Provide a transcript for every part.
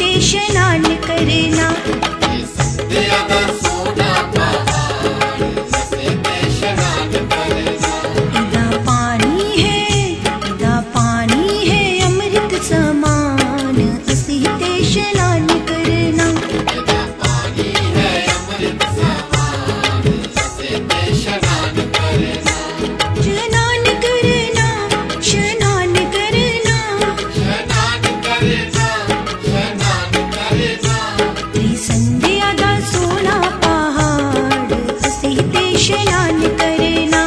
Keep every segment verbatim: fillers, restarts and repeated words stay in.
स्नान करना। इदा पानी है इदा पानी है अमृत समान असी ते स्नान करना। स्नान करना स्नान करना स्नान करना त्रिसंध्या दा सोना पहाड़ असी ते स्नान करना।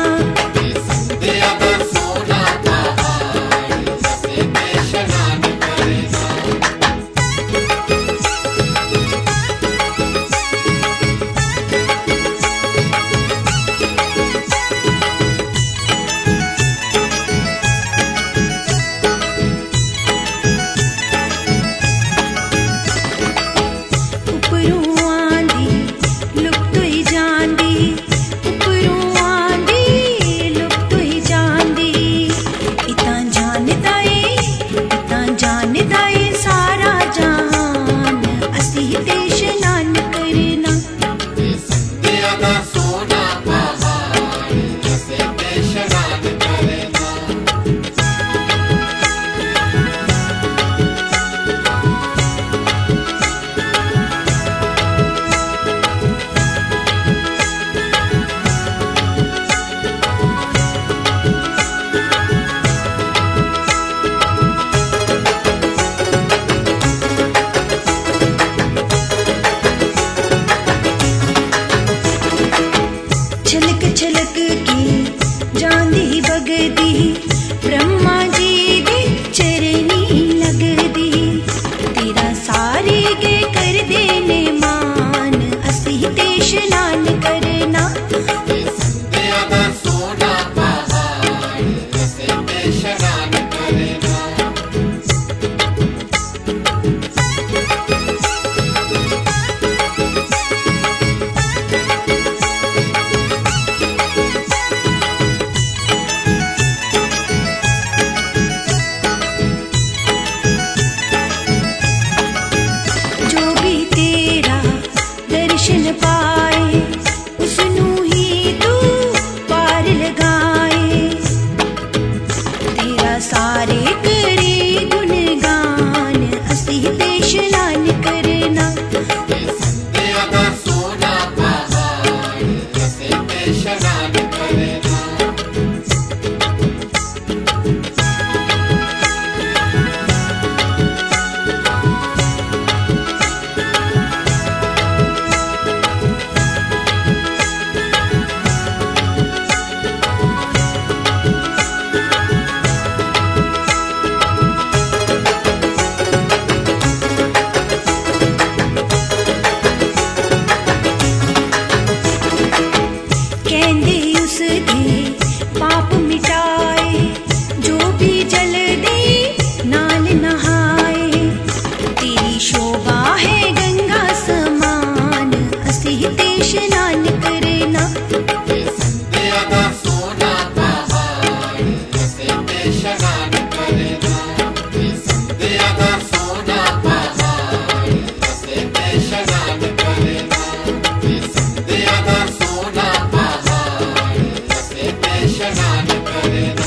छलक छलक की जांदी बगदी ब्रह्मा जी दे चरनी लगदी। तेरा सारे के कर देने मान असी ते स्नान करना। दर्शन पाए उसनू ही तू पार लगाए। तेरा सारे करे गुणगान असी ते स्नान करना। कहंदे उस दे पाप मिटाए जो भी जल दे नाल नहाए। तेरी शोभा है गंगा समान असी ते स्नान करना। स्नान करना।